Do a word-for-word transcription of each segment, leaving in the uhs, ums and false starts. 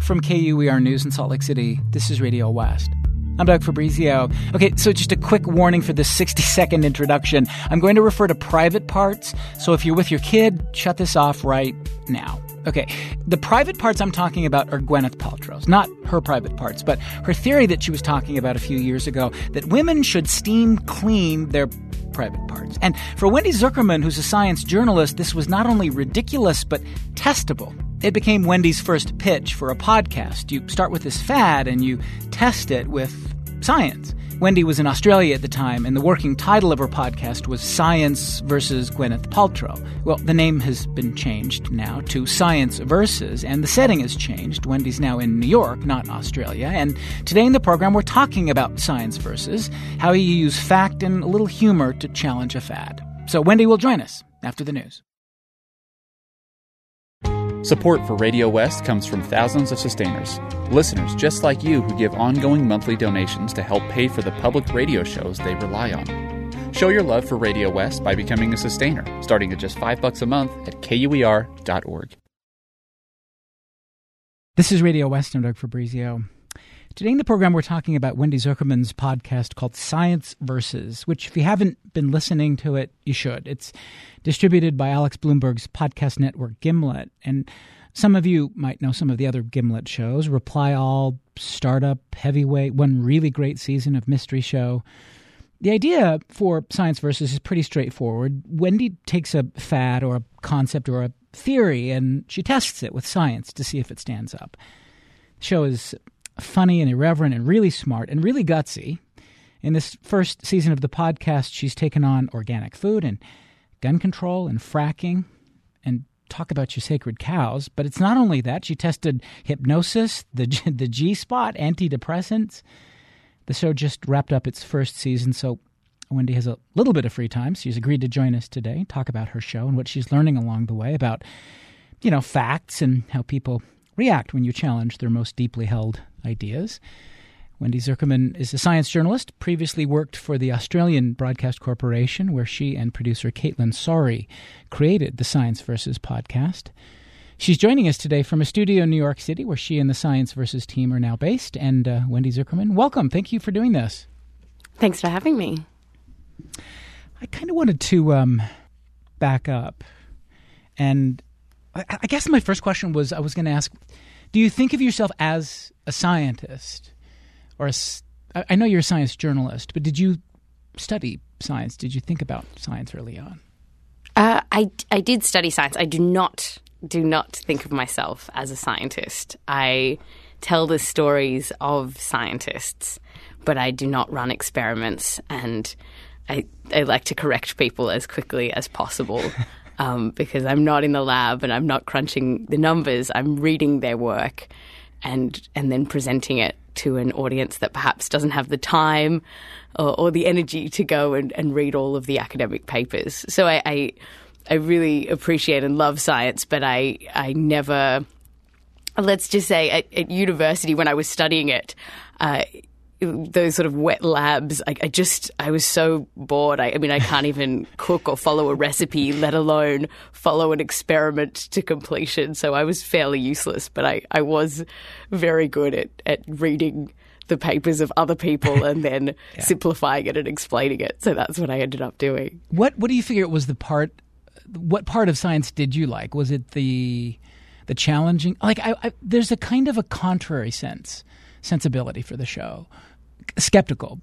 from K U E R News in Salt Lake City, this is Radio West. I'm Doug Fabrizio. Okay, so just a quick warning for this sixty-second introduction. I'm going to refer to private parts, so if you're with your kid, shut this off right now. Okay, the private parts I'm talking about are Gwyneth Paltrow's, not her private parts, but her theory that she was talking about a few years ago that women should steam clean their private parts. And for Wendy Zuckerman, who's a science journalist, this was not only ridiculous, but testable. It became Wendy's first pitch for a podcast. You start with this fad and you test it with science. Wendy was in Australia at the time, and the working title of her podcast was Science versus Gwyneth Paltrow. Well, the name has been changed now to Science Versus, and the setting has changed. Wendy's now in New York, not Australia. And today in the program, we're talking about Science Versus, how you use fact and a little humor to challenge a fad. So Wendy will join us after the news. Support for Radio West comes from thousands of sustainers, listeners just like you who give ongoing monthly donations to help pay for the public radio shows they rely on. Show your love for Radio West by becoming a sustainer, starting at just five bucks a month at K U E R dot org. This is Radio West. I'm Doug Fabrizio. Today in the program, we're talking about Wendy Zuckerman's podcast called Science Versus, which if you haven't been listening to it, you should. It's distributed by Alex Blumberg's podcast network, Gimlet. And some of you might know some of the other Gimlet shows, Reply All, Startup, Heavyweight, one really great season of Mystery Show. The idea for Science Versus is pretty straightforward. Wendy takes a fad or a concept or a theory, and she tests it with science to see if it stands up. The show is funny and irreverent and really smart and really gutsy. In this first season of the podcast, she's taken on organic food and gun control and fracking and talk about your sacred cows. But it's not only that. She tested hypnosis, the, the G-spot, antidepressants. The show just wrapped up its first season, so Wendy has a little bit of free time. So she's agreed to join us today, talk about her show and what she's learning along the way about, you know, facts and how people react when you challenge their most deeply held ideas. Wendy Zuckerman is a science journalist, previously worked for the Australian Broadcast Corporation, where she and producer Caitlin Sori created the Science Versus podcast. She's joining us today from a studio in New York City, where she and the Science Versus team are now based. And uh, Wendy Zuckerman, welcome. Thank you for doing this. Thanks for having me. I kind of wanted to um, back up. And I, I guess my first question was, I was going to ask, do you think of yourself as a scientist? Or a, I know you're a science journalist, but did you study science? Did you think about science early on? Uh, I, I did study science. I do not do not think of myself as a scientist. I tell the stories of scientists, but I do not run experiments, and I, I like to correct people as quickly as possible um, because I'm not in the lab and I'm not crunching the numbers. I'm reading their work and and then presenting it to an audience that perhaps doesn't have the time or, or the energy to go and, and read all of the academic papers. So I, I I really appreciate and love science, but I I never, let's just say at, at university when I was studying it, uh, those sort of wet labs, I, I just, I was so bored. I, I mean, I can't even cook or follow a recipe, let alone follow an experiment to completion. So I was fairly useless, but I, I was very good at, at reading the papers of other people and then yeah. simplifying it and explaining it. So that's what I ended up doing. What What do you figure was the part, what part of science did you like? Was it the the challenging, like I, I, there's a kind of a contrary sense, sensibility for the show. Skeptical.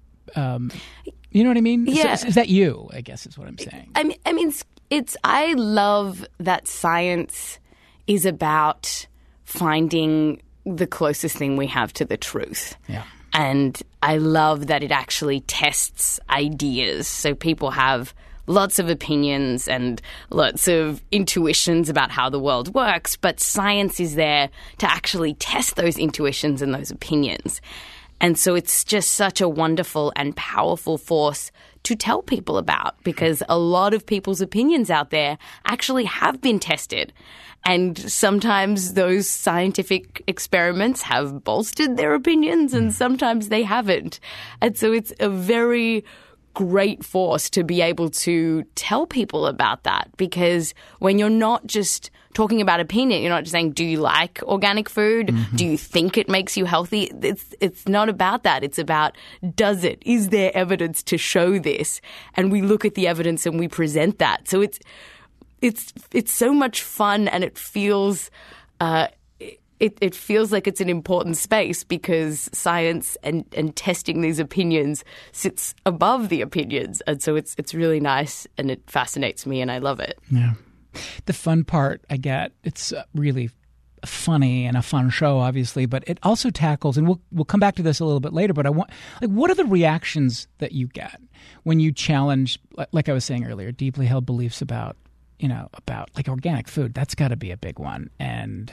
Um, you know what I mean? Yeah. Is, is that you, I guess is what I'm saying. I mean, I mean, it's, it's, I love that science is about finding the closest thing we have to the truth. Yeah. And I love that it actually tests ideas. So people have lots of opinions and lots of intuitions about how the world works, but science is there to actually test those intuitions and those opinions. And so it's just such a wonderful and powerful force to tell people about, because a lot of people's opinions out there actually have been tested. And sometimes those scientific experiments have bolstered their opinions and sometimes they haven't. And so it's a very great force to be able to tell people about that, because when you're not just talking about opinion, you're not just saying, do you like organic food? Mm-hmm. Do you think it makes you healthy? It's it's not about that. It's about, does it? Is there evidence to show this? And we look at the evidence and we present that. So it's it's it's so much fun, and it feels uh, it, it feels like it's an important space, because science and, and testing these opinions sits above the opinions. And so it's it's really nice, and it fascinates me, and I love it. Yeah. The fun part I get, it's really funny and a fun show, obviously, but it also tackles, and we'll we'll come back to this a little bit later, but I want, like, what are the reactions that you get when you challenge, like I was saying earlier, deeply held beliefs about, you know, about like organic food? That's got to be a big one. And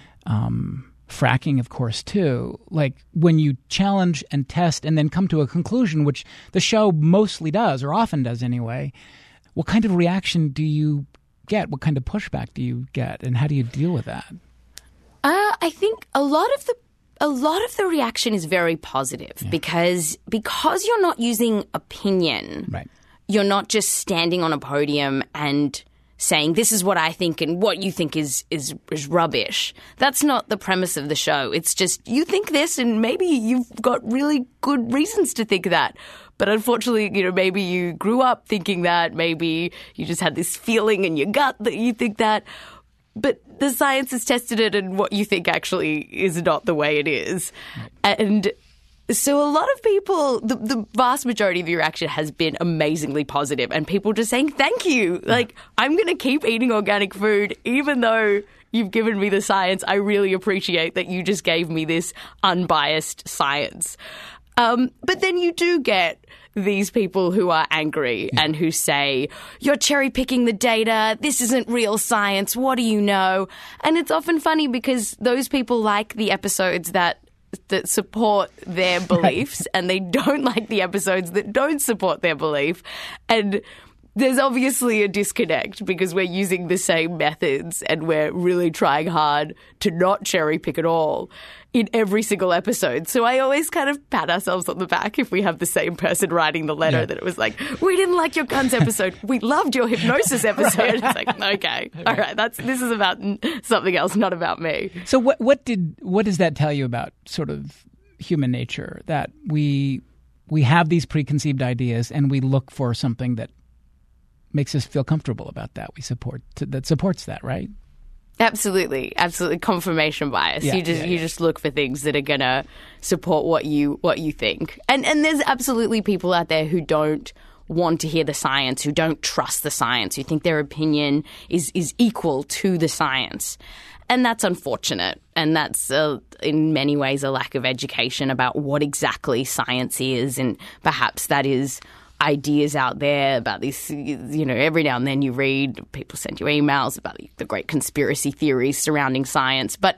um, fracking, of course, too. Like, when you challenge and test and then come to a conclusion, which the show mostly does, or often does anyway, what kind of reaction do you get? What kind of pushback do you get, and how do you deal with that? Uh, I think a lot of the a lot of the reaction is very positive, yeah. because because you're not using opinion. Right. You're not just standing on a podium and saying, this is what I think and what you think is, is is rubbish. That's not the premise of the show. It's just, you think this, and maybe you've got really good reasons to think that. But unfortunately, you know, maybe you grew up thinking that. Maybe you just had this feeling in your gut that you think that. But the science has tested it, and what you think actually is not the way it is. Right. And so a lot of people, the, the vast majority of your reaction has been amazingly positive, and people just saying, thank you. Yeah. Like, I'm going to keep eating organic food, even though you've given me the science. I really appreciate that you just gave me this unbiased science. Um, but then you do get these people who are angry yeah. and who say, you're cherry picking the data. This isn't real science. What do you know? And it's often funny, because those people like the episodes that that support their beliefs and they don't like the episodes that don't support their belief. And there's obviously a disconnect, because we're using the same methods and we're really trying hard to not cherry pick at all in every single episode. So I always kind of pat ourselves on the back if we have the same person writing the letter yeah. that it was like, we didn't like your guns episode. We loved your hypnosis episode. It's like, okay, all right, that's this is about something else, not about me. So what what did what does that tell you about sort of human nature, that we we have these preconceived ideas and we look for something that makes us feel comfortable about that. We support that supports that, right? Absolutely, absolutely. Confirmation bias. Yeah, you just yeah, you yeah. just look for things that are gonna support what you what you think. And and there's absolutely people out there who don't want to hear the science, who don't trust the science, who think their opinion is is equal to the science. And that's unfortunate. And that's, uh, in many ways, a lack of education about what exactly science is. And perhaps that is ideas out there about this, you know, every now and then you read, people send you emails about the great conspiracy theories surrounding science. But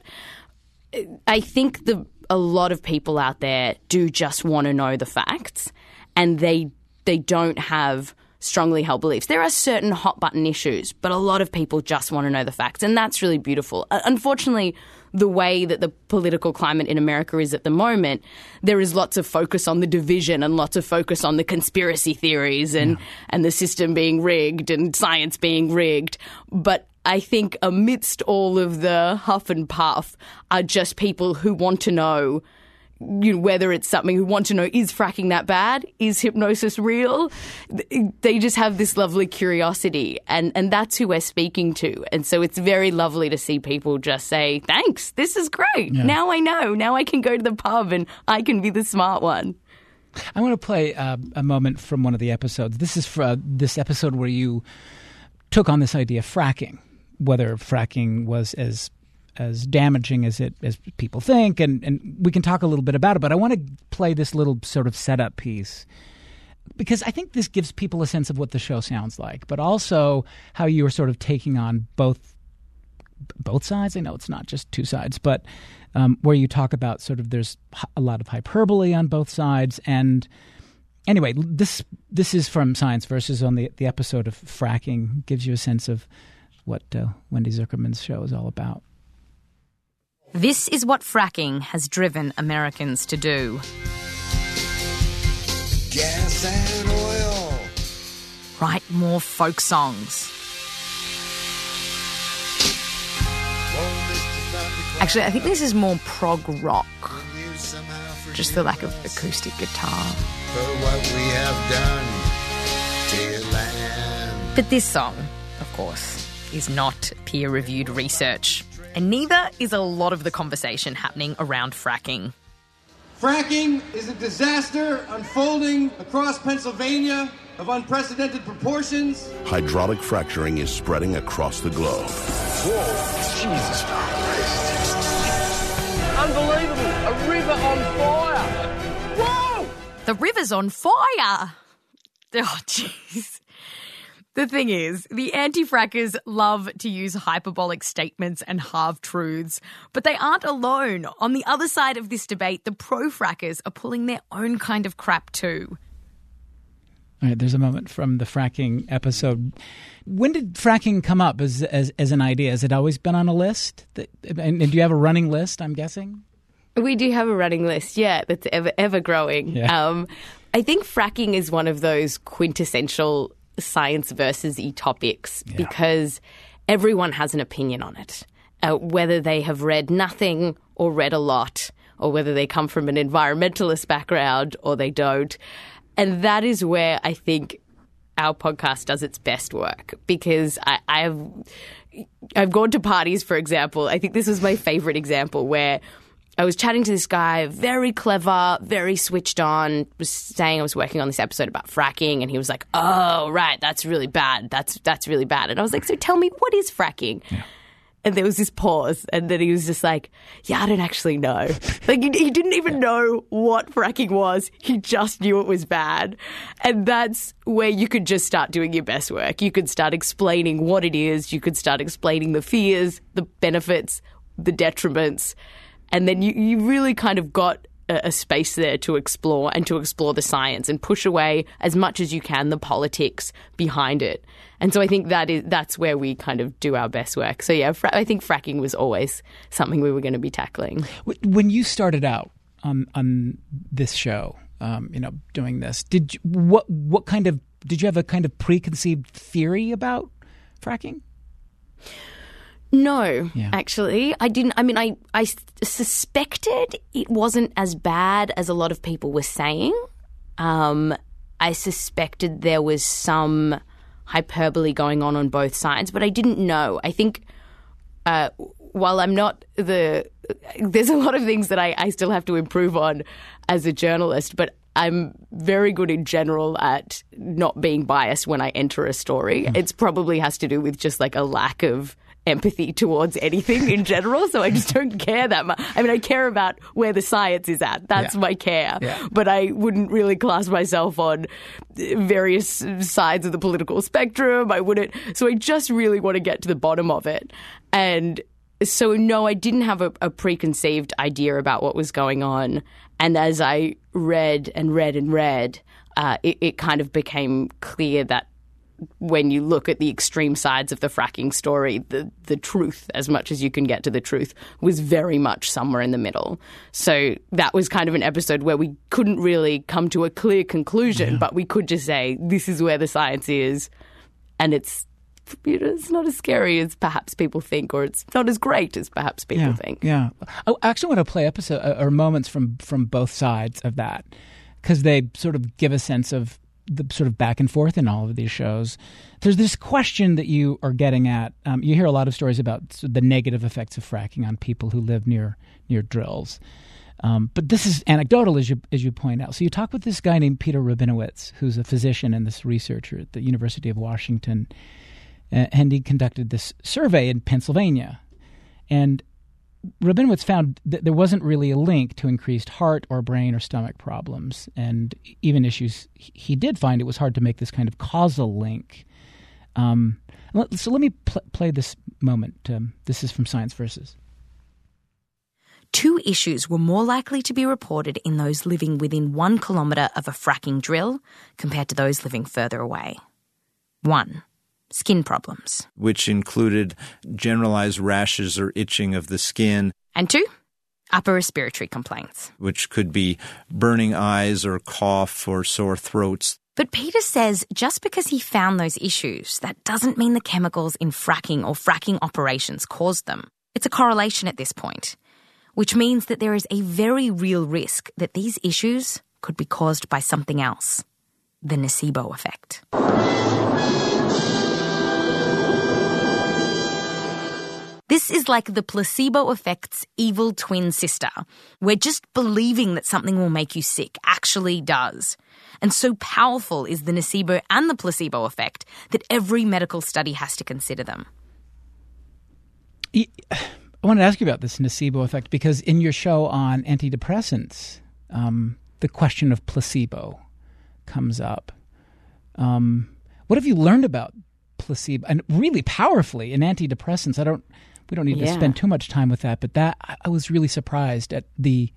I think the a lot of people out there do just want to know the facts, and they they don't have strongly held beliefs. There are certain hot button issues, but a lot of people just want to know the facts, and that's really beautiful. Unfortunately, the way that the political climate in America is at the moment, there is lots of focus on the division and lots of focus on the conspiracy theories and, yeah. and the system being rigged and science being rigged. But I think amidst all of the huff and puff are just people who want to know, you know, whether it's something, who want to know, is fracking that bad? Is hypnosis real? They just have this lovely curiosity, and, and that's who we're speaking to. And so it's very lovely to see people just say, thanks, this is great. Yeah. Now I know. Now I can go to the pub and I can be the smart one. I want to play uh, a moment from one of the episodes. This is for uh, this episode where you took on this idea of fracking, whether fracking was as as damaging as it as people think, and, and we can talk a little bit about it, but I want to play this little sort of setup piece, because I think this gives people a sense of what the show sounds like, but also how you are sort of taking on both both sides. I know it's not just two sides, but um, where you talk about sort of there's a lot of hyperbole on both sides. And anyway, this this is from Science Versus on the, the episode of fracking, gives you a sense of what uh, Wendy Zuckerman's show is all about. This is what fracking has driven Americans to do. Gas and oil write more folk songs. Actually, I think this is more prog rock. Just the lack of acoustic guitar. For what we have done to your land. But this song, of course, is not peer-reviewed research. And neither is a lot of the conversation happening around fracking. Fracking is a disaster unfolding across Pennsylvania of unprecedented proportions. Hydraulic fracturing is spreading across the globe. Whoa, Jesus Christ. Unbelievable! A river on fire! Whoa! The river's on fire! Oh, jeez. The thing is, the anti-frackers love to use hyperbolic statements and half-truths, but they aren't alone. On the other side of this debate, the pro-frackers are pulling their own kind of crap too. All right, there's a moment from the fracking episode. When did fracking come up as as, as an idea? Has it always been on a list? That, and, and do you have a running list, I'm guessing? We do have a running list, yeah, that's ever ever growing. Yeah. Um, I think fracking is one of those quintessential science versus e topics Yeah. because everyone has an opinion on it, uh, whether they have read nothing or read a lot, or whether they come from an environmentalist background or they don't. And that is where I think our podcast does its best work, because I, I've I've gone to parties, for example. I think this was my favorite example where I was chatting to this guy, very clever, very switched on, was saying I was working on this episode about fracking, and he was like, oh, right, that's really bad. That's that's really bad. And I was like, so tell me, what is fracking? Yeah. And there was this pause, and then he was just like, yeah, I don't actually know. Like, he, he didn't even know what fracking was. He just knew it was bad. And that's where you could just start doing your best work. You could start explaining what it is. You could start explaining the fears, the benefits, the detriments. And then you, you really kind of got a, a space there to explore and to explore the science and push away as much as you can the politics behind it. And so I think that is that's where we kind of do our best work. So, yeah, fra- I think fracking was always something we were going to be tackling. When you started out on on this show, um, you know, doing this, did you, what what kind of did you have a kind of preconceived theory about fracking? No, Yeah. actually, I didn't. I mean, I, I suspected it wasn't as bad as a lot of people were saying. Um, I suspected there was some hyperbole going on on both sides, but I didn't know. I think uh, while I'm not the – there's a lot of things that I, I still have to improve on as a journalist, but I'm very good in general at not being biased when I enter a story. Mm. It probably has to do with just like a lack of – empathy towards anything in general, so I just don't care that much. I mean, I care about where the science is at. That's yeah. my care. Yeah. But I wouldn't really class myself on various sides of the political spectrum. I wouldn't. So I just really want to get to the bottom of it. And so, no, I didn't have a, a preconceived idea about what was going on. And as I read and read and read, uh, it, it kind of became clear that when you look at the extreme sides of the fracking story, the, the truth, as much as you can get to the truth, was very much somewhere in the middle. So that was kind of an episode where we couldn't really come to a clear conclusion, yeah. but we could just say, this is where the science is, and it's, you know, it's not as scary as perhaps people think, or it's not as great as perhaps people yeah, think. Yeah. I actually want to play episode or moments from, from both sides of that, because they sort of give a sense of the sort of back and forth in all of these shows. There's this question that you are getting at. Um, you hear a lot of stories about the negative effects of fracking on people who live near near drills. Um, but this is anecdotal, as you as you point out. So you talk with this guy named Peter Rabinowitz, who's a physician and this researcher at the University of Washington, uh, and he conducted this survey in Pennsylvania. And Rabinowitz found that there wasn't really a link to increased heart or brain or stomach problems, and even issues. He did find it was hard to make this kind of causal link. Um, so let me pl- play this moment. Um, this is from Science Versus. Two issues were more likely to be reported in those living within one kilometre of a fracking drill compared to those living further away. One, skin problems. Which included generalized rashes or itching of the skin. And two, upper respiratory complaints. Which could be burning eyes or cough or sore throats. But Peter says just because he found those issues, that doesn't mean the chemicals in fracking or fracking operations caused them. It's a correlation at this point, which means that there is a very real risk that these issues could be caused by something else, the nocebo effect. This is like the placebo effect's evil twin sister, where just believing that something will make you sick actually does. And so powerful is the nocebo and the placebo effect that every medical study has to consider them. I want to ask you about this nocebo effect because in your show on antidepressants, um, the question of placebo comes up. Um, what have you learned about placebo? And really powerfully in antidepressants, I don't. We don't need yeah. to spend too much time with that, but that I was really surprised at the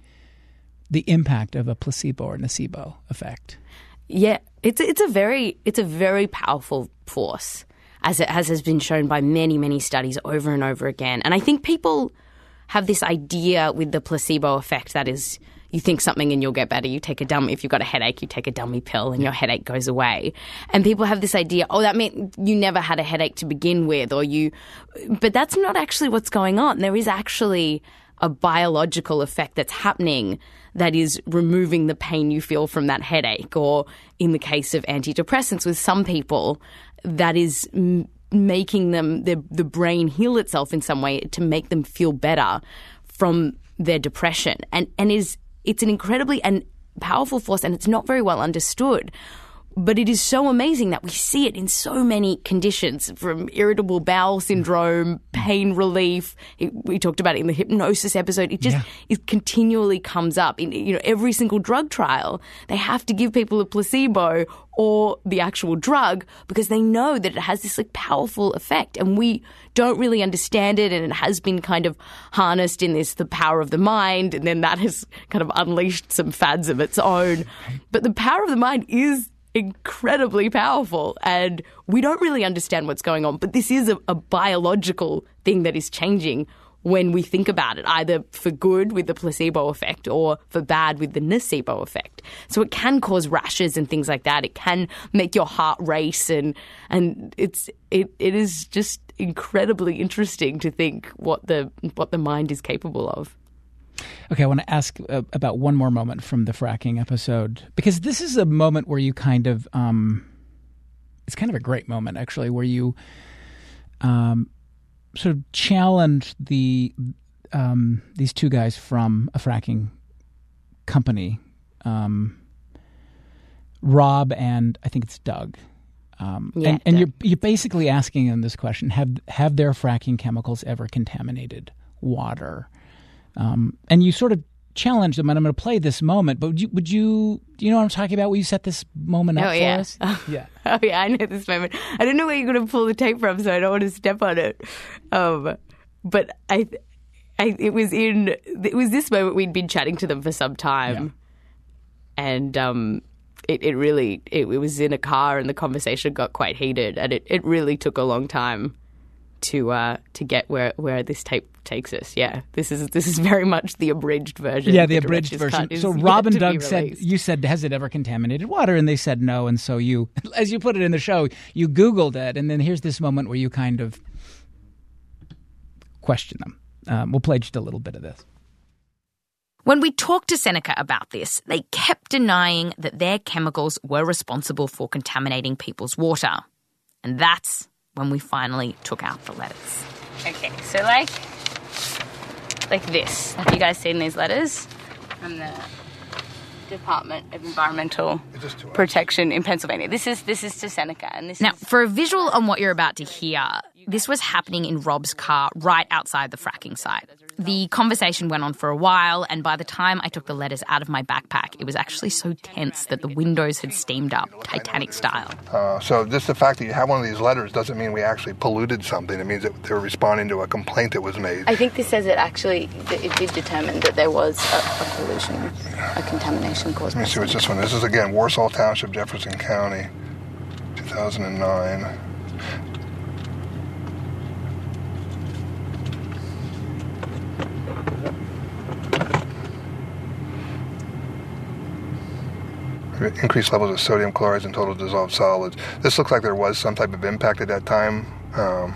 the impact of a placebo or nocebo effect. Yeah, it's it's a very it's a very powerful force, as it has, has been shown by many many studies over and over again. And I think people have this idea with the placebo effect that is, you think something and you'll get better. You take a dummy, if you've got a headache, you take a dummy pill and your headache goes away. And people have this idea, oh, that meant you never had a headache to begin with, or you, but that's not actually what's going on. There is actually a biological effect that's happening that is removing the pain you feel from that headache. Or in the case of antidepressants with some people, that is m- making them, the, the brain heal itself in some way to make them feel better from their depression. And, and is, it's an incredibly and powerful force, and it's not very well understood. But it is so amazing that we see it in so many conditions, from irritable bowel syndrome, pain relief. It, we talked about it in the hypnosis episode. It just yeah. it continually comes up in, you know, every single drug trial. They have to give people a placebo or the actual drug because they know that it has this like powerful effect, and we don't really understand it. And it has been kind of harnessed in this the power of the mind, and then that has kind of unleashed some fads of its own. But the power of the mind is incredibly powerful, and we don't really understand what's going on. But this is a, a biological thing that is changing when we think about it, either for good with the placebo effect or for bad with the nocebo effect. So it can cause rashes and things like that. It can make your heart race, and and it's it it is just incredibly interesting to think what the what the mind is capable of. Okay, I want to ask uh, about one more moment from the fracking episode, because this is a moment where you kind of, um, it's kind of a great moment, actually, where you um, sort of challenge the um, these two guys from a fracking company, um, Rob and I think it's Doug. Um, yeah, and and Doug. you're you're basically asking them this question: Have have their fracking chemicals ever contaminated water? Um, and you sort of challenge them, and I'm going to play this moment, but would you, would you, do you know what I'm talking about? Will you set this moment up oh, for yeah. us? yeah. Oh, yeah, I know this moment. I don't know where you're going to pull the tape from, so I don't want to step on it. Um, but I, I, it was in, it was this moment we'd been chatting to them for some time. Yeah. And um, it, it really, it, it was in a car, and the conversation got quite heated, and it, it really took a long time to uh, to get where, where this tape takes us. Yeah, this is this is very much the abridged version. Yeah, the, the abridged version. So Rob and Doug said, you said, has it ever contaminated water? And they said no. And so you, as you put it in the show, you Googled it. And then here's this moment where you kind of question them. Um, we'll play just a little bit of this. When we talked to Seneca about this, they kept denying that their chemicals were responsible for contaminating people's water. And that's when we finally took out the letters. Okay, so like, like this. Have you guys seen these letters from the Department of Environmental Protection in Pennsylvania? This is this is to Seneca, and this now is... for a visual on what you're about to hear. This was happening in Rob's car right outside the fracking site. The conversation went on for a while, and by the time I took the letters out of my backpack, it was actually so tense that the windows had steamed up, Titanic style. Uh, so just the fact that you have one of these letters doesn't mean we actually polluted something. It means that they're responding to a complaint that was made. I think this says it actually, it did determine that there was a, a pollution, a contamination caused. Let me see what's this one. This is, again, Warsaw Township, Jefferson County, two thousand nine. increased levels of sodium chlorides in total dissolved solids. This looks like there was some type of impact at that time um,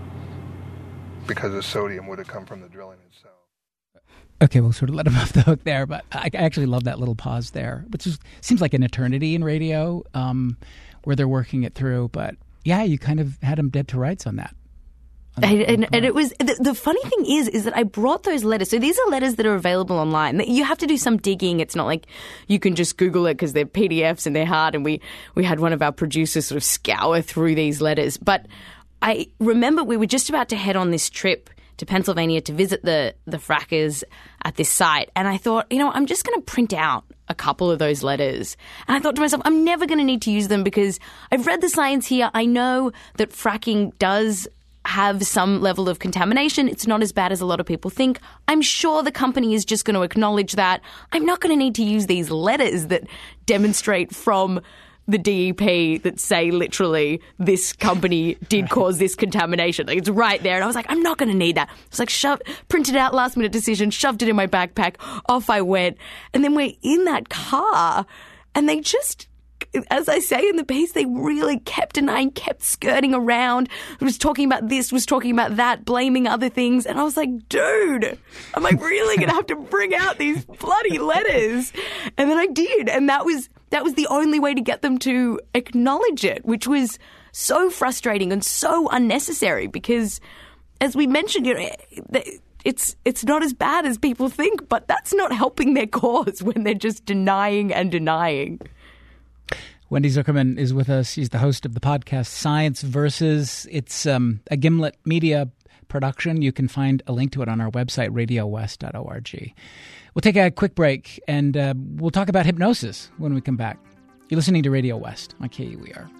because the sodium would have come from the drilling itself. Okay, we'll sort of let him off the hook there, but I, I actually love that little pause there, which is, seems like an eternity in radio um, where they're working it through. But yeah, you kind of had him dead to rights on that. And, and, and it was the, the funny thing is, is that I brought those letters. So these are letters that are available online. You have to do some digging. It's not like you can just Google it because they're P D Fs and they're hard. And we, we had one of our producers sort of scour through these letters. But I remember we were just about to head on this trip to Pennsylvania to visit the, the frackers at this site. And I thought, you know, I'm just going to print out a couple of those letters. And I thought to myself, I'm never going to need to use them because I've read the science here. I know that fracking does have some level of contamination. It's not as bad as a lot of people think. I'm sure the company is just going to acknowledge that. I'm not going to need to use these letters that demonstrate from the D E P that say literally this company did cause this contamination. Like, it's right there. And I was like, I'm not going to need that. It's like, shove, printed out last minute decision, shoved it in my backpack. Off I went. And then we're in that car and they just, as I say in the piece, they really kept denying, kept skirting around, was talking about this, was talking about that, blaming other things. And I was like, dude, am I really going to have to bring out these bloody letters? And then I did. And that was that was the only way to get them to acknowledge it, which was so frustrating and so unnecessary because, as we mentioned, you know, it's it's not as bad as people think, but that's not helping their cause when they're just denying and denying. Wendy Zuckerman is with us. She's the host of the podcast Science Versus. It's um, a Gimlet Media production. You can find a link to it on our website, radio west dot org. We'll take a quick break, and uh, we'll talk about hypnosis when we come back. You're listening to Radio West on K U E R.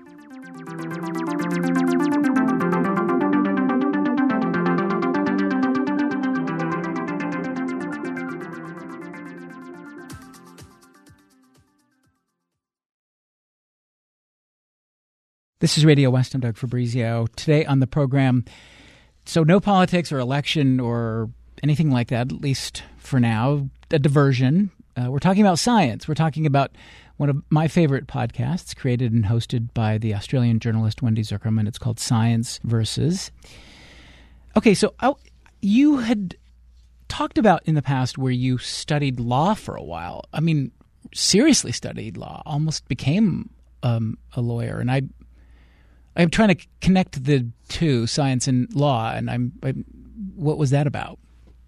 This is Radio West. I'm Doug Fabrizio. Today on the program, so no politics or election or anything like that, at least for now, a diversion. Uh, we're talking about science. We're talking about one of my favorite podcasts created and hosted by the Australian journalist Wendy Zuckerman. It's called Science Versus. Okay, so I, you had talked about in the past where you studied law for a while. I mean, seriously studied law, almost became um, a lawyer. And I I'm trying to connect the two, science and law, and I'm, I'm what was that about?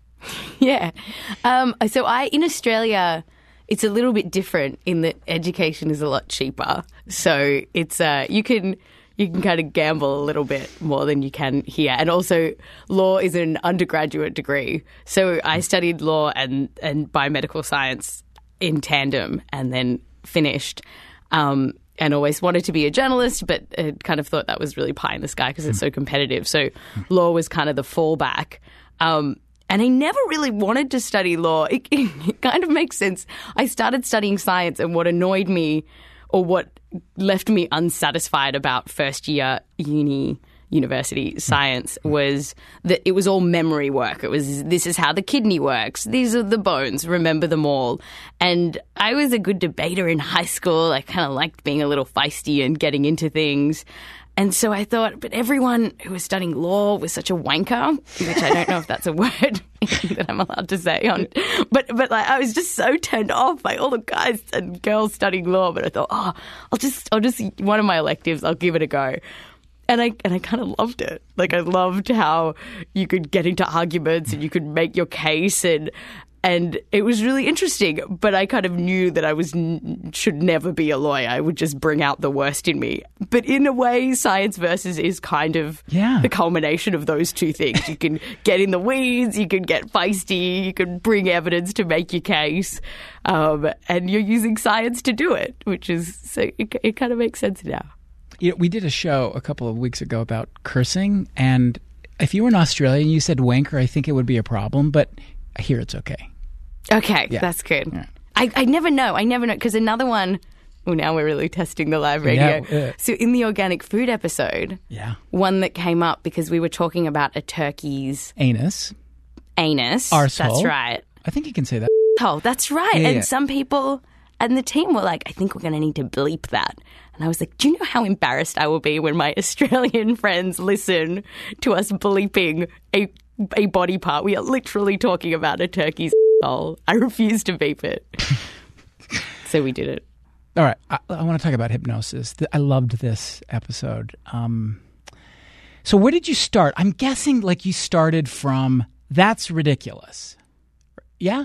Yeah. Um, so I, in Australia, it's a little bit different in that education is a lot cheaper. So it's, uh, you can, you can kind of gamble a little bit more than you can here. And also law is an undergraduate degree. So I studied law and, and biomedical science in tandem and then finished. Um, and always wanted to be a journalist, but uh, kind of thought that was really pie in the sky because it's so competitive. So law was kind of the fallback. Um, and I never really wanted to study law. It, it kind of makes sense. I started studying science, and what annoyed me or what left me unsatisfied about first year uni university science was that it was all memory work. It was, this is how the kidney works. These are the bones. Remember them all. And I was a good debater in high school. I kind of liked being a little feisty and getting into things. And so I thought, but everyone who was studying law was such a wanker, which I don't know if that's a word that I'm allowed to say on. But but like I was just so turned off by all the guys and girls studying law. But I thought, oh, I'll just I'll just one of my electives, I'll give it a go. And I and I kind of loved it. Like, I loved how you could get into arguments and you could make your case, and and it was really interesting. But I kind of knew that I was should never be a lawyer. I would just bring out the worst in me. But in a way, Science Versus is kind of yeah. the culmination of those two things. You can get in the weeds, you can get feisty, you can bring evidence to make your case, um, and you're using science to do it, which is so it, it kind of makes sense now. You know, we did a show a couple of weeks ago about cursing, and if you were in Australia and you said wanker, I think it would be a problem, but here it's okay. Okay, yeah. That's good. Yeah. I, I never know. I never know, because another one, well, now we're really testing the live radio. Yeah, uh, so in the organic food episode, yeah, one that came up because we were talking about a turkey's anus. Anus. Arsehole. That's right. I think you can say that. Oh, that's right. Yeah, and yeah. some people and the team were like, I think we're going to need to bleep that. And I was like, do you know how embarrassed I will be when my Australian friends listen to us bleeping a a body part? We are literally talking about a turkey's hole. I refuse to beep it. So we did it. All right. I, I want to talk about hypnosis. I loved this episode. Um, so where did you start? I'm guessing like you started from that's ridiculous. Yeah?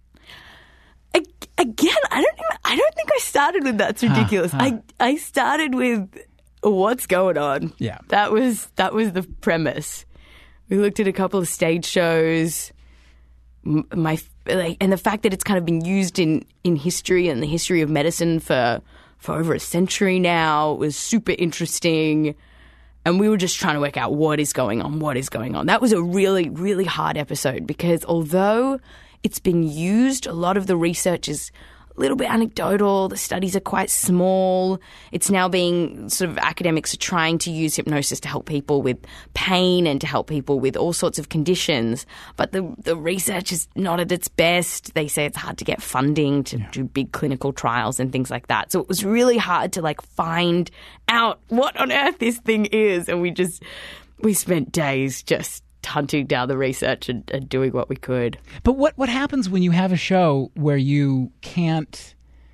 Again, I don't. Even, I don't think I started with that's ridiculous. Huh, huh. I I started with what's going on. Yeah, that was that was the premise. We looked at a couple of stage shows. My like, and the fact that it's kind of been used in, in history and the history of medicine for for over a century now was super interesting. And we were just trying to work out what is going on. What is going on? That was a really really hard episode because although it's been used, a lot of the research is a little bit anecdotal. The studies are quite small. It's now being sort of academics are trying to use hypnosis to help people with pain and to help people with all sorts of conditions. But the the research is not at its best. They say it's hard to get funding to yeah. do big clinical trials and things like that. So it was really hard to like find out what on earth this thing is. And we just we spent days just hunting down the research and, and doing what we could. But what, what happens when you have a show where you can't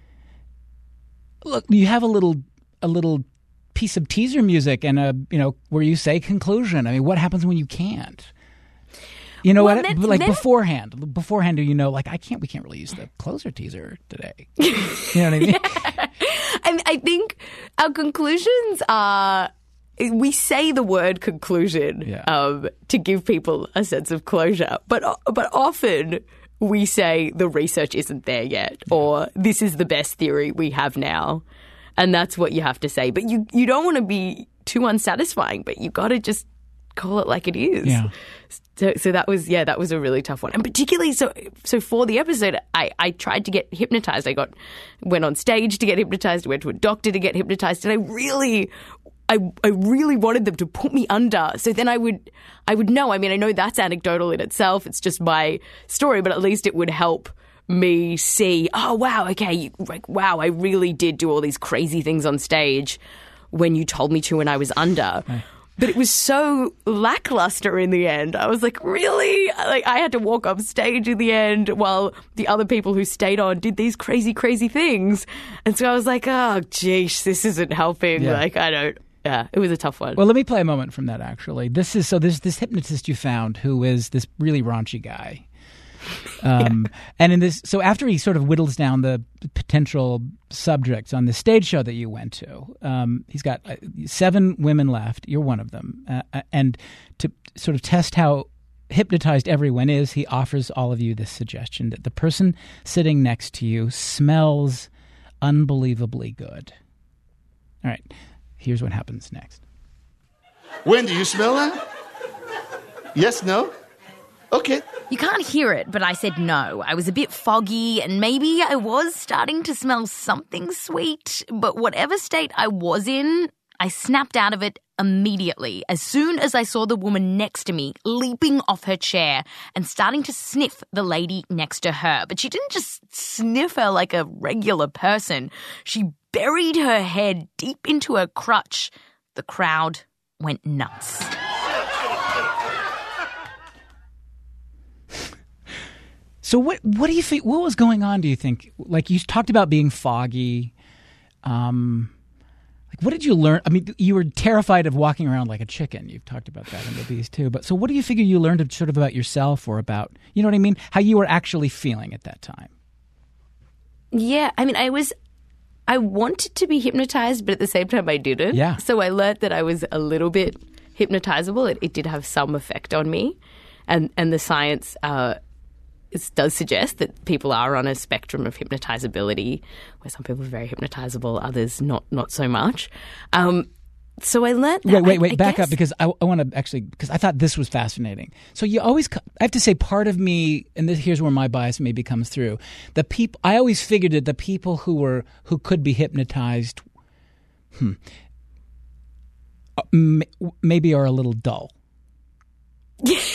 look? You have a little a little piece of teaser music and a you know where you say conclusion. I mean, what happens when you can't? You know well, what? Then, like then, beforehand, beforehand, do you know? Like I can't. We can't really use the closer teaser today. You know what I mean? Yeah. I, I think our conclusions are. We say the word conclusion yeah. um, to give people a sense of closure, but but often we say the research isn't there yet, yeah. or this is the best theory we have now, and that's what you have to say. But you, you don't want to be too unsatisfying, but you got to just call it like it is. Yeah. So, so that was yeah, that was a really tough one, and particularly so so for the episode, I, I tried to get hypnotized. I got went on stage to get hypnotized, went to a doctor to get hypnotized, and I really. I, I really wanted them to put me under. So then I would I would know. I mean, I know that's anecdotal in itself. It's just my story, but at least it would help me see, oh, wow, okay, like, wow, I really did do all these crazy things on stage when you told me to when I was under. Right. But it was so lackluster in the end. I was like, really? Like, I had to walk off stage in the end while the other people who stayed on did these crazy, crazy things. And so I was like, oh, geesh, this isn't helping. Yeah. Like, I don't... Yeah, it was a tough one. Well, let me play a moment from that, actually. This is so there's this hypnotist you found who is this really raunchy guy. Um, yeah. And in this, so after he sort of whittles down the potential subjects on the stage show that you went to, um, he's got uh, seven women left. You're one of them. Uh, and to sort of test how hypnotized everyone is, he offers all of you this suggestion that the person sitting next to you smells unbelievably good. All right. Here's what happens next. Wendy, you smell that? Yes, no? Okay. You can't hear it, but I said no. I was a bit foggy and maybe I was starting to smell something sweet, but whatever state I was in, I snapped out of it immediately as soon as I saw the woman next to me leaping off her chair and starting to sniff the lady next to her. But she didn't just sniff her like a regular person. She buried her head deep into her crutch. The crowd went nuts. So what what do you think? What was going on, do you think? Like you talked about being foggy. Um, like what did you learn? I mean, you were terrified of walking around like a chicken. You've talked about that in the Bees too. But so what do you figure you learned sort of about yourself or about, you know what I mean? How you were actually feeling at that time? Yeah, I mean, I was... I wanted to be hypnotized, but at the same time I didn't. Yeah. So I learned that I was a little bit hypnotizable. It, it did have some effect on me. And and the science uh, it does suggest that people are on a spectrum of hypnotizability, where some people are very hypnotizable, others not not so much. Um, so I learned that. Wait, wait, wait, I, I back guess... up because I, I want to actually, because I thought this was fascinating. So you always, I have to say part of me, and this, here's where my bias maybe comes through. The people, I always figured that the people who were, who could be hypnotized, hmm, maybe are a little dull. Yeah,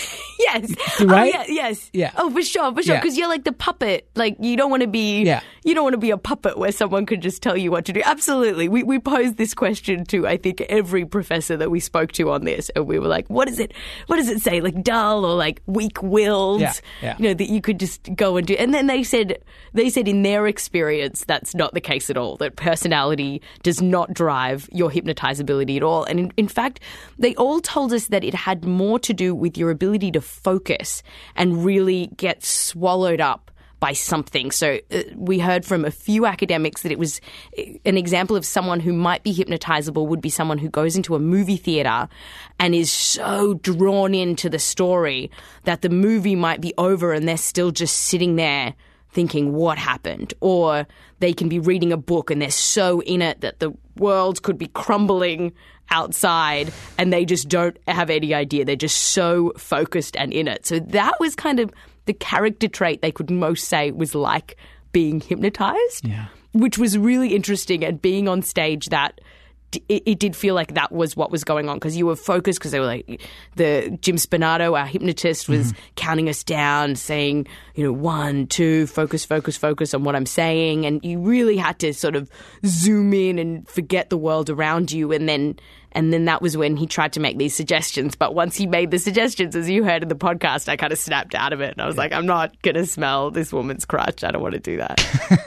Yes. Right? Oh, yeah, yes. Yeah. Oh, for sure, for sure. Yeah. Because you're like the puppet. Like, you don't want to be Yeah. you don't want to be a puppet where someone could just tell you what to do. Absolutely. We we posed this question to, I think, every professor that we spoke to on this. And we were like, what is it? What does it say? Like dull or like weak-willed? Yeah, yeah. You know, that you could just go and do. And then they said, they said in their experience, that's not the case at all. That personality does not drive your hypnotizability at all. And in, in fact, they all told us that it had more to do with your ability to focus and really get swallowed up by something. So uh, we heard from a few academics that it was an example of someone who might be hypnotizable would be someone who goes into a movie theater and is so drawn into the story that the movie might be over and they're still just sitting there thinking what happened. Or they can be reading a book and they're so in it that the world could be crumbling outside and they just don't have any idea. They're just so focused and in it. So that was kind of the character trait they could most say was like being hypnotized, Yeah. which was really interesting. And being on stage, that it, it did feel like that was what was going on because you were focused because they were like the Jim Spinato, our hypnotist, was Mm-hmm. counting us down, saying, you know, one, two, focus, focus, focus on what I'm saying. And you really had to sort of zoom in and forget the world around you. And then And then that was when he tried to make these suggestions. But once he made the suggestions, as you heard in the podcast, I kind of snapped out of it. And I was like, I'm not going to smell this woman's crotch. I don't want to do that.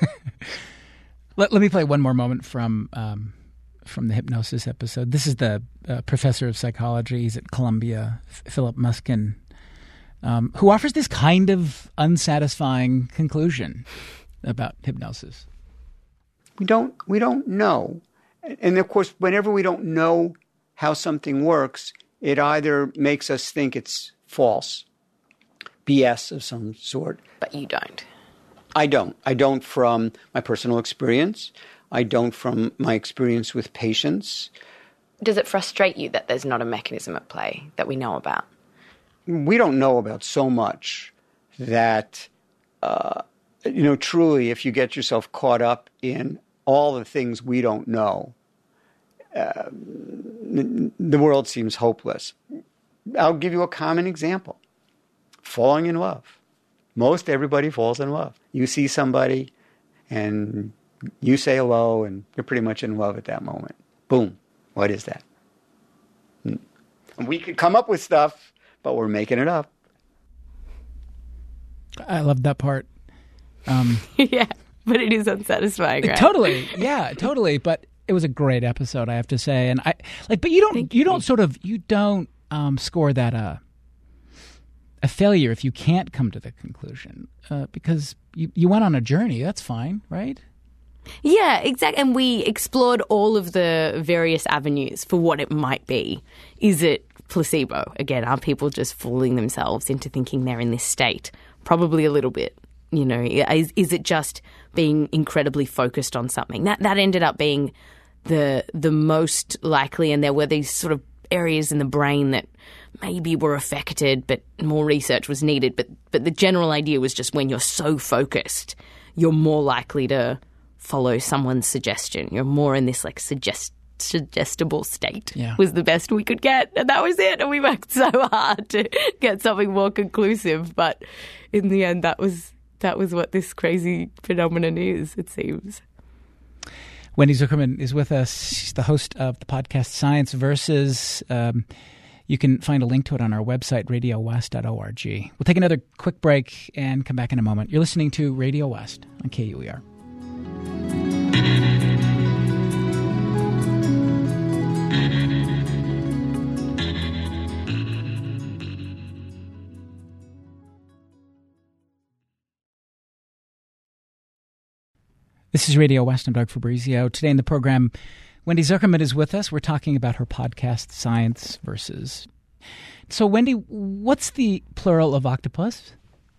let, let me play one more moment from um, from the hypnosis episode. This is the uh, professor of psychology. He's at Columbia, F- Philip Muskin, um, who offers this kind of unsatisfying conclusion about hypnosis. We don't, we don't know. And of course, whenever we don't know how something works, it either makes us think it's false, B S of some sort. But you don't. I don't. I don't from my personal experience. I don't from my experience with patients. Does it frustrate you that there's not a mechanism at play that we know about? We don't know about so much that, uh, you know, truly, if you get yourself caught up in all the things we don't know, uh, the world seems hopeless. I'll give you a common example. Falling in love. Most everybody falls in love. You see somebody and you say hello and you're pretty much in love at that moment. Boom. What is that? And we could come up with stuff, but we're making it up. I love that part. Um, yeah, but it is unsatisfying, right? Totally. Yeah, totally. But it was a great episode, I have to say. And I like, but you don't, Thank you don't you. sort of, you don't um, score that uh, a failure if you can't come to the conclusion uh, because you, you went on a journey. That's fine, right? Yeah, exactly. And we explored all of the various avenues for what it might be. Is it placebo? Again, are people just fooling themselves into thinking they're in this state? Probably a little bit. You know, is, is it just being incredibly focused on something? That that ended up being the the most likely, and there were these sort of areas in the brain that maybe were affected, but more research was needed. But but the general idea was just when you're so focused, you're more likely to follow someone's suggestion. You're more in this like suggest suggestible state. Yeah. Was the best we could get, and that was it. And we worked so hard to get something more conclusive, but in the end, that was that was what this crazy phenomenon is. It seems. Wendy Zuckerman is with us. She's the host of the podcast Science Versus. Um, you can find a link to it on our website, radio west dot org. We'll take another quick break and come back in a moment. You're listening to Radio West on K U E R. This is Radio West. I'm Doug Fabrizio. Today in the program, Wendy Zuckerman is with us. We're talking about her podcast, Science Versus. So, Wendy, what's the plural of octopus?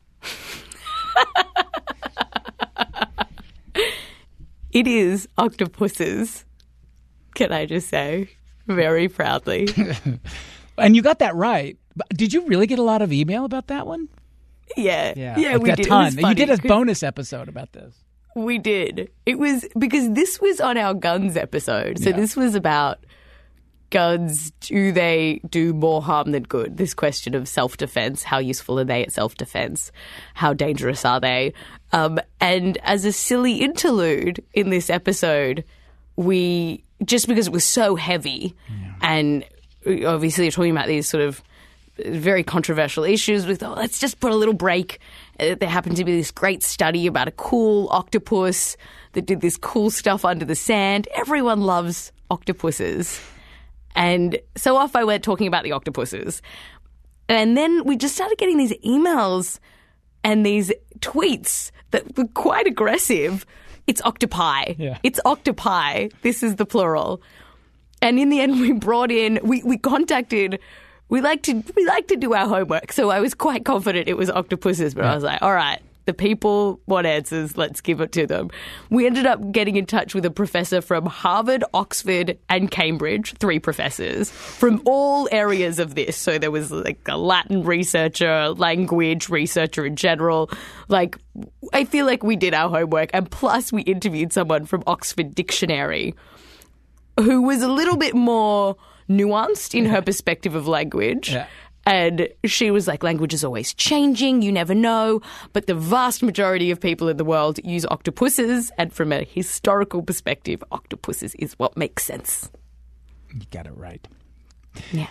It is octopuses, can I just say, very proudly. And you got that right. But did you really get a lot of email about that one? Yeah. Yeah, yeah like we a did. ton. You did a cause... bonus episode about this. We did. It was because this was on our guns episode. So yeah. this was about guns, do they do more harm than good? This question of self-defense, how useful are they at self-defense? How dangerous are they? Um, and as a silly interlude in this episode, we, just because it was so heavy, yeah. and obviously you're talking about these sort of very controversial issues, we thought, let's just put a little break. Uh, there happened to be this great study about a cool octopus that did this cool stuff under the sand. Everyone loves octopuses. And so off I went talking about the octopuses. And then we just started getting these emails and these tweets that were quite aggressive. It's octopi. Yeah. It's octopi. This is the plural. And in the end, we brought in, we, we contacted, we like to we like to do our homework. So I was quite confident it was octopuses, but yeah. I was like, all right, the people want answers. Let's give it to them. We ended up getting in touch with a professor from Harvard, Oxford, and Cambridge, three professors from all areas of this. So there was like a Latin researcher, language researcher in general. Like, I feel like we did our homework. And plus we interviewed someone from Oxford Dictionary who was a little bit more nuanced in her perspective of language. Yeah. And she was like, language is always changing, you never know, but the vast majority of people in the world use octopuses, and from a historical perspective, octopuses is what makes sense. You got it right. Yeah.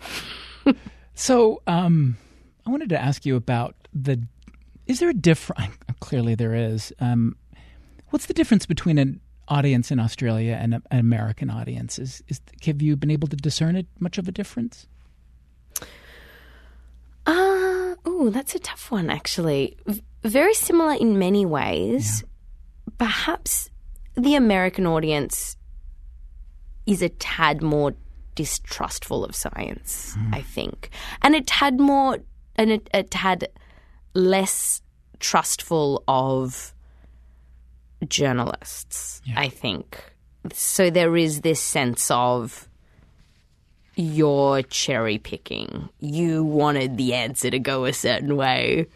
So um, I wanted to ask you about the, is there a difference, clearly there is, um, what's the difference between an audience in Australia and a, an American audience? Is, is, have you been able to discern it, much of a difference? Uh, oh, that's a tough one, actually. V- very similar in many ways. Yeah. Perhaps the American audience is a tad more distrustful of science, mm. I think. And a tad more, and a, a tad less trustful of journalists, yeah. I think. So there is this sense of, you're cherry picking. You wanted the answer to go a certain way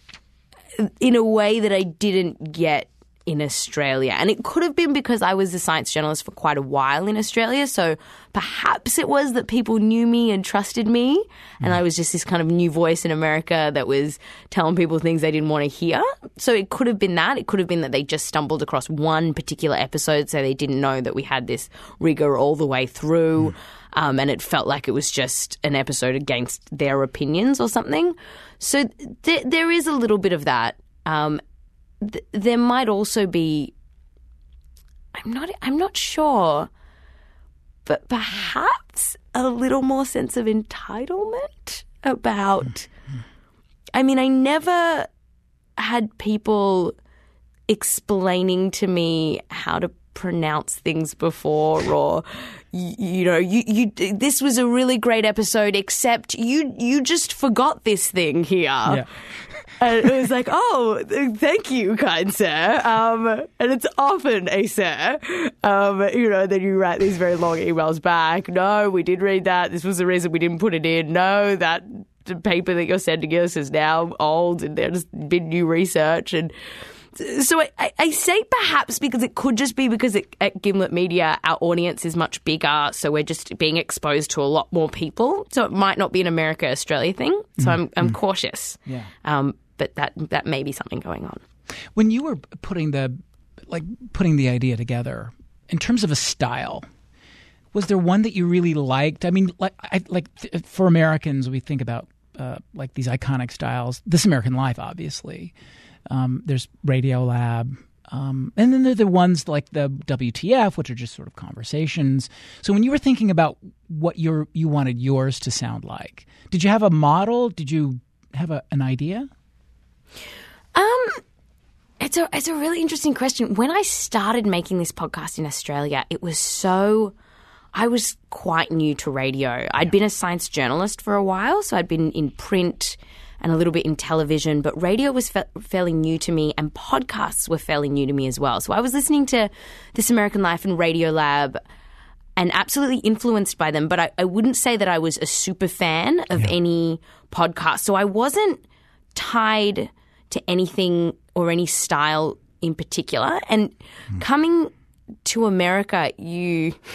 in a way that I didn't get in Australia. And it could have been because I was a science journalist for quite a while in Australia. So perhaps it was that people knew me and trusted me. And I was just this kind of new voice in America that was telling people things they didn't want to hear. So it could have been that. It could have been that they just stumbled across one particular episode, so they didn't know that we had this rigor all the way through. Mm. Um, and it felt like it was just an episode against their opinions or something. So th- there is a little bit of that. Um, th- there might also be, I'm not, I'm not sure, but perhaps a little more sense of entitlement about. I mean, I never had people explaining to me how to pronounce things before, or you, you know, you, you this was a really great episode, except you you just forgot this thing here. Yeah. And it was like, oh, thank you, kind sir. Um, and it's often a sir. Um, you know, then you write these very long emails back. No, we did read that. This was the reason we didn't put it in. No, that paper that you're sending us is now old, and there's been new research. And so I, I say perhaps because it could just be because it, at Gimlet Media, our audience is much bigger, so we're just being exposed to a lot more people. So it might not be an America-Australia thing. So mm. I'm I'm mm. cautious. Yeah. Um, but that that may be something going on. When you were putting the like putting the idea together, in terms of a style, was there one that you really liked? I mean, like I, like for Americans, we think about uh, like these iconic styles. This American Life, obviously. Um, there's Radiolab, um, and then there are the ones like the W T F, which are just sort of conversations. So when you were thinking about what your you wanted yours to sound like, did you have a model? Did you have a, an idea? Um, it's a it's a really interesting question. When I started making this podcast in Australia, it was so I was quite new to radio. I'd been a science journalist for a while, so I'd been in print and a little bit in television, but radio was fa- fairly new to me, and podcasts were fairly new to me as well. So I was listening to This American Life and Radiolab and absolutely influenced by them, but I, I wouldn't say that I was a super fan of yeah. any podcast. So I wasn't tied to anything or any style in particular. And mm. coming to America, you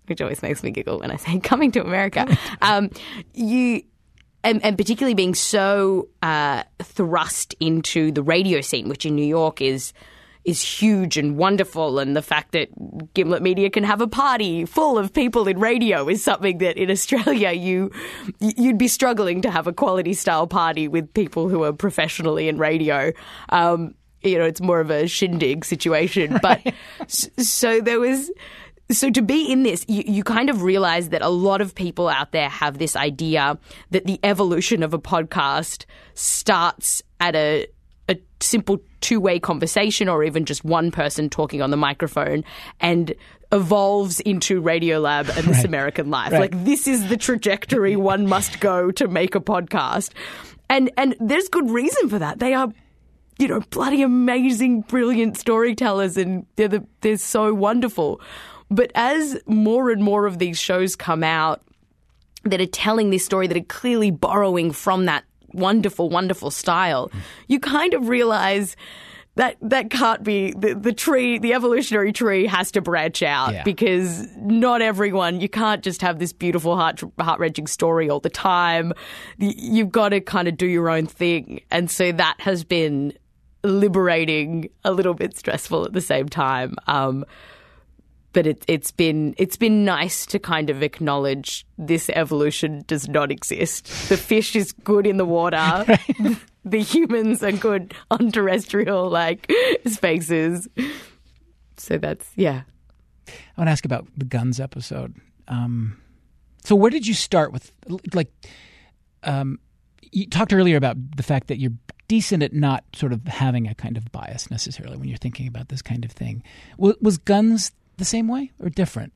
which always makes me giggle when I say coming to America, um, you and, and particularly being so uh, thrust into the radio scene, which in New York is is huge and wonderful, and the fact that Gimlet Media can have a party full of people in radio is something that in Australia you you'd be struggling to have a quality style party with people who are professionally in radio. Um, you know, it's more of a shindig situation. Right. But so there was. So to be in this, you, you kind of realize that a lot of people out there have this idea that the evolution of a podcast starts at a a simple two-way conversation or even just one person talking on the microphone and evolves into Radiolab and This right. American Life. Right. Like, this is the trajectory one must go to make a podcast. And and there's good reason for that. They are, you know, bloody amazing, brilliant storytellers, and they're, the, they're so wonderful. But as more and more of these shows come out that are telling this story, that are clearly borrowing from that wonderful, wonderful style, you kind of realize that that can't be the, the tree, the evolutionary tree has to branch out yeah. because not everyone, you can't just have this beautiful, heart, heart-wrenching story all the time. You've got to kind of do your own thing. And so that has been liberating, a little bit stressful at the same time. Um, But it, it's been it's been nice to kind of acknowledge this evolution does not exist. The fish is good in the water. The humans are good on terrestrial like spaces. So that's yeah. I want to ask about the guns episode. Um, so where did you start with? Like, um, you talked earlier about the fact that you're decent at not sort of having a kind of bias necessarily when you're thinking about this kind of thing. Was, was guns the same way or different?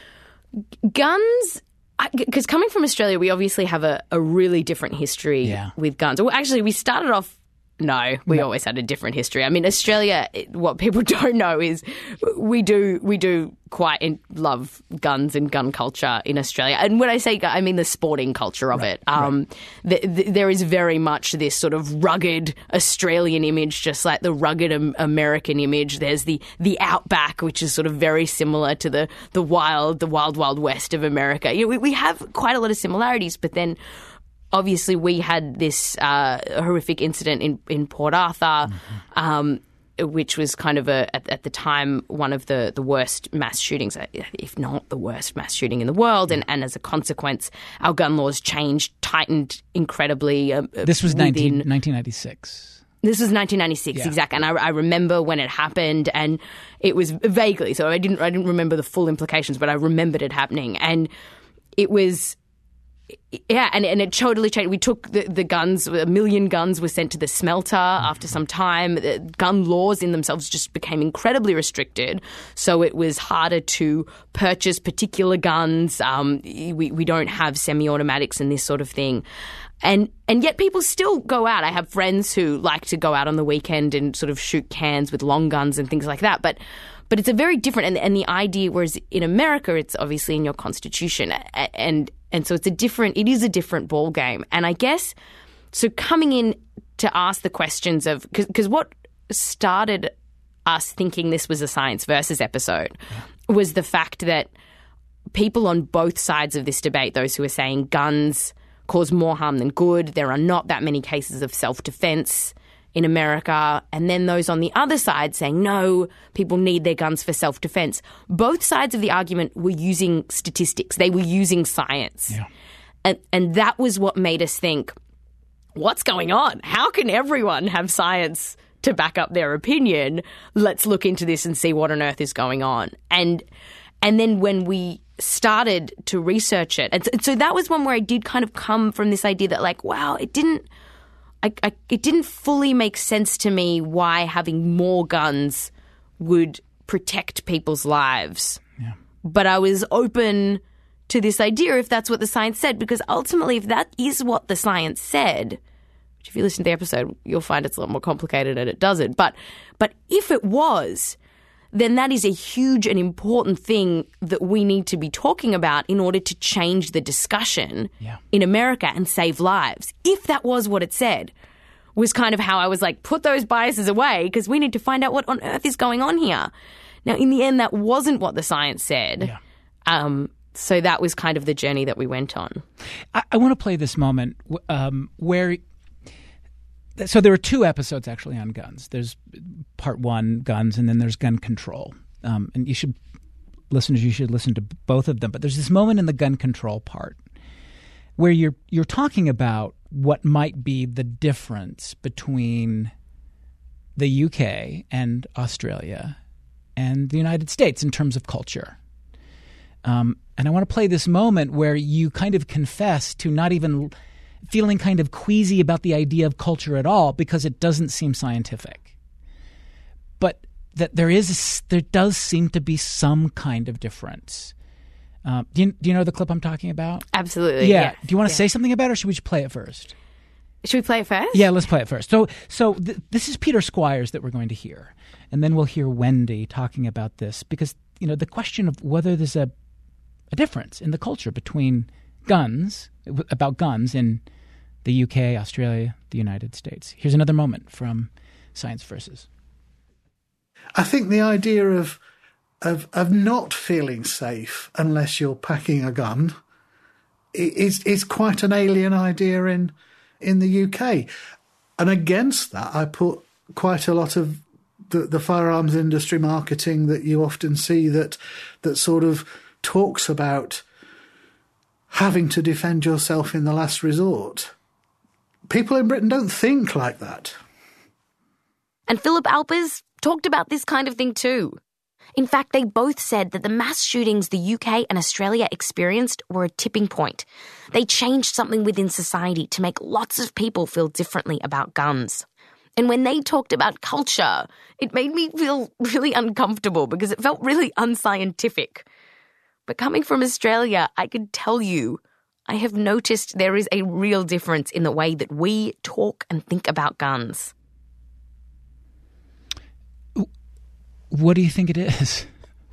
Guns, because coming from Australia, we obviously have a, a really different history yeah. with guns. Well, actually, we started off, no, we no. always had a different history. I mean, Australia, what people don't know is we do we do quite in, love guns and gun culture in Australia. And when I say gun, I mean the sporting culture of right, it. Um, right. the, the, there is very much this sort of rugged Australian image, just like the rugged um, American image. There's the the outback, which is sort of very similar to the the wild, the wild, wild west of America. You know, we, we have quite a lot of similarities, but then obviously we had this uh, horrific incident in, in Port Arthur, mm-hmm. um, which was kind of a at, at the time one of the, the worst mass shootings, if not the worst mass shooting in the world. And, and as a consequence, our gun laws changed, tightened incredibly. Uh, this was nineteen ninety-six. This was nineteen ninety-six, yeah. exactly. And I, I remember when it happened, and it was vaguely, so I didn't I didn't remember the full implications, but I remembered it happening. And it was... Yeah, and, and it totally changed. We took the, the guns, a million guns were sent to the smelter after some time. The gun laws in themselves just became incredibly restricted. So it was harder to purchase particular guns. Um, we, we don't have semi-automatics and this sort of thing. And and yet people still go out. I have friends who like to go out on the weekend and sort of shoot cans with long guns and things like that. But But it's a very different, and, and the idea, whereas in America, it's obviously in your constitution, and and so it's a different, it is a different ball game. And I guess, so coming in to ask the questions of, because what started us thinking this was a Science Versus episode was the fact that people on both sides of this debate, those who are saying guns cause more harm than good, there are not that many cases of self-defense in America, and then those on the other side saying, no, people need their guns for self-defense. Both sides of the argument were using statistics. They were using science. Yeah. And, and that was what made us think, what's going on? How can everyone have science to back up their opinion? Let's look into this and see what on earth is going on. And and then when we started to research it, and so, so that was one where I did kind of come from this idea that, like, wow, it didn't I, I, it didn't fully make sense to me why having more guns would protect people's lives. Yeah. But I was open to this idea if that's what the science said, because ultimately if that is what the science said, which if you listen to the episode, you'll find it's a lot more complicated and it doesn't. But but if it was, then that is a huge and important thing that we need to be talking about in order to change the discussion yeah. in America and save lives. If that was what it said, was kind of how I was like, put those biases away because we need to find out what on earth is going on here. Now, in the end, that wasn't what the science said. Yeah. Um, so that was kind of the journey that we went on. I, I want to play this moment um, where – so there are two episodes actually on guns. There's part one, guns, and then there's gun control. Um, and you should – listeners, you should listen to both of them. But there's this moment in the gun control part where you're you're talking about what might be the difference between the U K and Australia and the United States in terms of culture. Um, and I want to play this moment where you kind of confess to not even feeling kind of queasy about the idea of culture at all because it doesn't seem scientific. But that there is, there does seem to be some kind of difference. Um, do, you, do you know the clip I'm talking about? Absolutely. Yeah. yeah. Do you want to yeah. say something about it, or should we just play it first? Should we play it first? Yeah, let's play it first. So so th- this is Peter Squires that we're going to hear. And then we'll hear Wendy talking about this because, you know, the question of whether there's a, a difference in the culture between guns, about guns in the U K, Australia, the United States. Here's another moment from Science Versus. I think the idea of of of not feeling safe unless you're packing a gun is is quite an alien idea in in the U K. And against that, I put quite a lot of the, the firearms industry marketing that you often see that that sort of talks about having to defend yourself in the last resort. People in Britain don't think like that. And Philip Alpers talked about this kind of thing too. In fact, they both said that the mass shootings the U K and Australia experienced were a tipping point. They changed something within society to make lots of people feel differently about guns. And when they talked about culture, it made me feel really uncomfortable because it felt really unscientific. But coming from Australia, I could tell you, I have noticed there is a real difference in the way that we talk and think about guns. What do you think it is?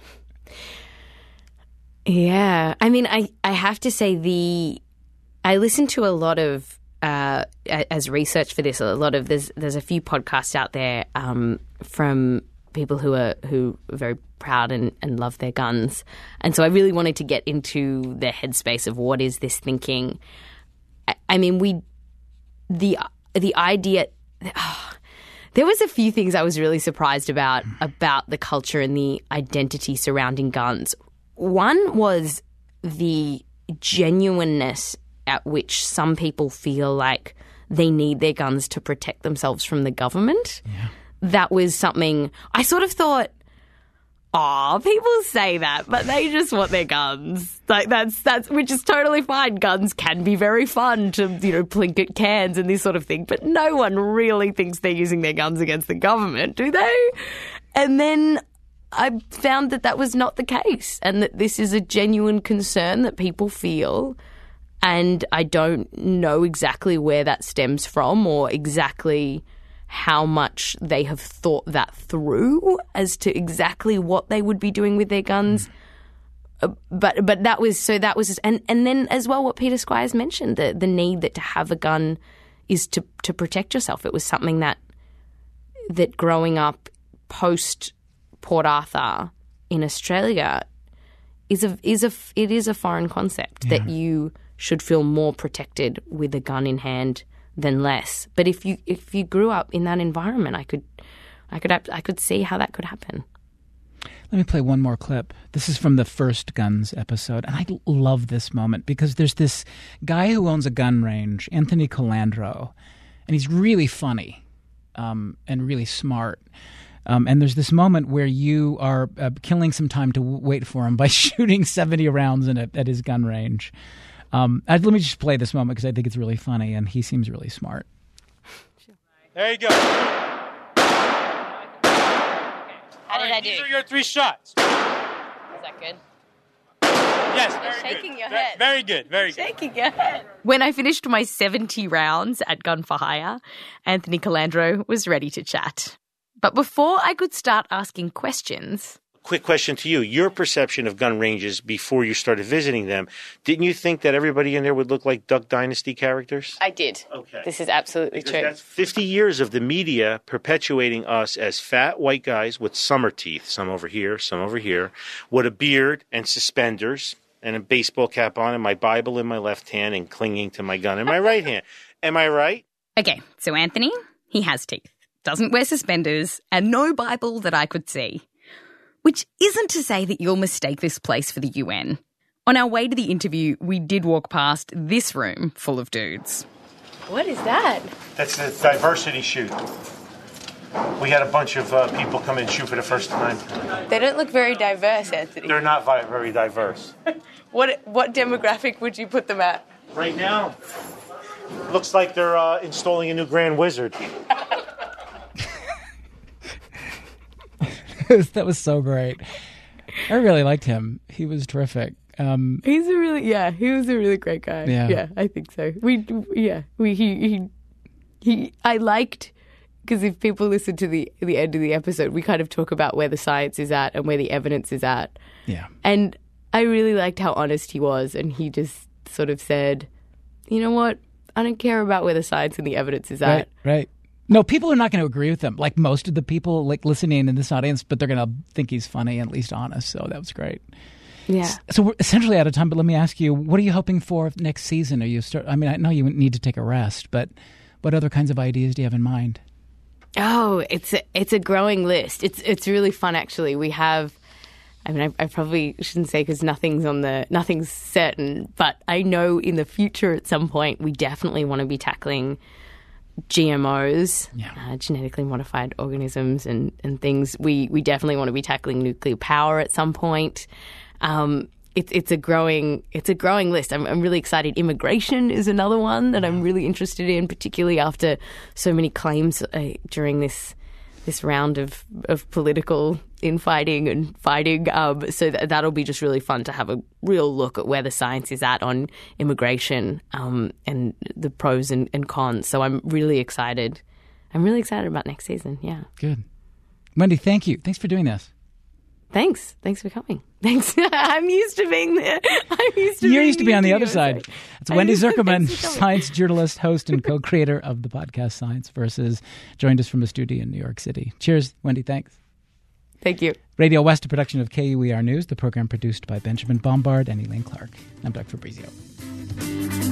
Yeah. I mean, I, I have to say the I listen to a lot of uh, as research for this, a lot of there's there's a few podcasts out there um, from people who are who are very proud and, and love their guns. And so I really wanted to get into the headspace of what is this thinking. I, I mean, we the the idea oh, there was a few things I was really surprised about, about the culture and the identity surrounding guns. One was the genuineness at which some people feel like they need their guns to protect themselves from the government. Yeah. That was something I sort of thought, oh, people say that, but they just want their guns. Like that's that's which is totally fine. Guns can be very fun to, you know, plink at cans and this sort of thing, but no one really thinks they're using their guns against the government, do they? And then I found that that was not the case, and that this is a genuine concern that people feel. And I don't know exactly where that stems from or exactly how much they have thought that through as to exactly what they would be doing with their guns. Uh, but but that was, so that was, and, and then as well what Peter Squires mentioned, the, the need that to have a gun is to, to protect yourself. It was something that, that growing up post Port Arthur in Australia is a, is a, it is a foreign concept yeah. that you should feel more protected with a gun in hand than less. But if you if you grew up in that environment, I could I could I could see how that could happen. Let me play one more clip. This is from the first Guns episode, and I love this moment because there's this guy who owns a gun range, Anthony Colandro, and he's really funny um, and really smart. Um, and there's this moment where you are uh, killing some time to w- wait for him by shooting seventy rounds in a, at his gun range. Um, I, let me just play this moment because I think it's really funny, and he seems really smart. There you go. How did I do? These are your three shots. Is that good? Yes, You're very shaking good. your head. Very good, very good. Shaking your head. When I finished my seventy rounds at Gun for Hire, Anthony Colandro was ready to chat. But before I could start asking questions, Quick question to you. Your perception of gun ranges before you started visiting them, didn't you think that everybody in there would look like Duck Dynasty characters? I did. Okay. This is absolutely Because true. that's fifty years of the media perpetuating us as fat white guys with summer teeth, some over here, some over here, with a beard and suspenders and a baseball cap on and my Bible in my left hand and clinging to my gun in my right hand. Am I right? Okay, so Anthony, he has teeth, doesn't wear suspenders, and no Bible that I could see. Which isn't to say that you'll mistake this place for the U N. On our way to the interview, we did walk past this room full of dudes. What is that? That's the diversity shoot. We had a bunch of uh, people come in and shoot for the first time. They don't look very diverse, Anthony. They're not vi- very diverse. What what demographic would you put them at? Right now, looks like they're uh, installing a new Grand Wizard. That was so great. I really liked him. He was terrific. Um, He's a really yeah. He was a really great guy. Yeah. yeah I think so. We yeah. We he he he. I liked because if people listen to the the end of the episode, we kind of talk about where the science is at and where the evidence is at. Yeah. And I really liked how honest he was, and he just sort of said, "You know what? I don't care about where the science and the evidence is at." Right. Right. No, people are not going to agree with him. Like most of the people like listening in this audience, but they're going to think he's funny and at least honest. So that was great. Yeah. So we're essentially out of time, but let me ask you, what are you hoping for next season? Are you start? I mean, I know you need to take a rest, but what other kinds of ideas do you have in mind? Oh, it's a, it's a growing list. It's it's really fun actually. We have. I mean, I, I probably shouldn't say because nothing's on the nothing's certain, but I know in the future at some point we definitely want to be tackling G M Os, yeah. uh, genetically modified organisms and, and things. We we definitely want to be tackling nuclear power at some point. Um, it's it's a growing it's a growing list. I'm I'm really excited. Immigration is another one that I'm really interested in, particularly after so many claims uh, during this this round of, of political infighting and fighting. Um, so th- that'll be just really fun to have a real look at where the science is at on immigration um, and the pros and, and cons. So I'm really excited. I'm really excited about next season. Yeah. Good. Wendy, thank you. Thanks for doing this. Thanks. Thanks for coming. Thanks. I'm used to being there. I'm used to You're being used to be on the other U S A. side. It's Wendy used to- Zuckerman, thanks for coming. science journalist, host, and co-creator of the podcast Science Versus, joined us from a studio in New York City. Cheers, Wendy. Thanks. Thank you. Radio West, a production of K U E R News, the program produced by Benjamin Bombard and Elaine Clark. I'm Doug Fabrizio.